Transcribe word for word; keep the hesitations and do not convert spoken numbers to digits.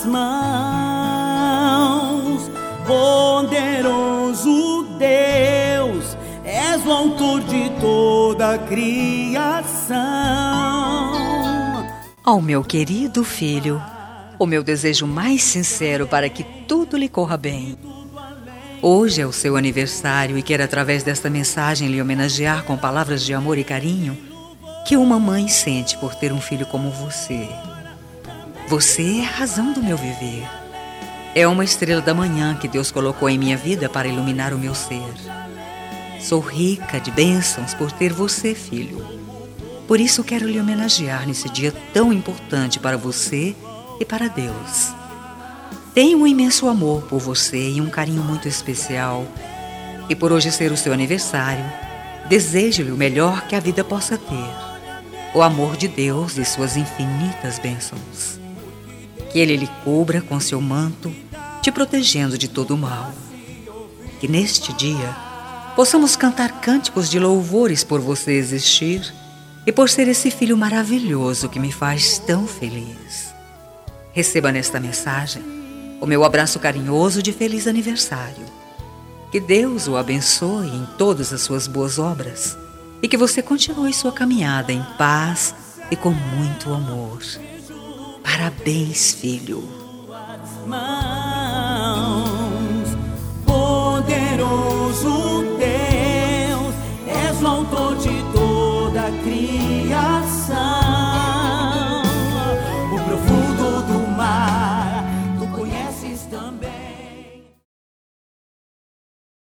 tuas mãos. Poderoso Deus, és o autor de toda a criação. Ao meu querido filho, o meu desejo mais sincero para que tudo lhe corra bem. Hoje é o seu aniversário e quero, através desta mensagem, lhe homenagear com palavras de amor e carinho que uma mãe sente por ter um filho como você. Você é a razão do meu viver. É uma estrela da manhã que Deus colocou em minha vida para iluminar o meu ser. Sou rica de bênçãos por ter você, filho. Por isso quero lhe homenagear nesse dia tão importante para você e para Deus. Tenho um imenso amor por você e um carinho muito especial. E por hoje ser o seu aniversário, desejo-lhe o melhor que a vida possa ter. O amor de Deus e suas infinitas bênçãos. Que Ele lhe cubra com seu manto, te protegendo de todo o mal. Que neste dia possamos cantar cânticos de louvores por você existir e por ser esse filho maravilhoso que me faz tão feliz. Receba nesta mensagem o meu abraço carinhoso de feliz aniversário. Que Deus o abençoe em todas as suas boas obras e que você continue sua caminhada em paz e com muito amor. Parabéns, filho.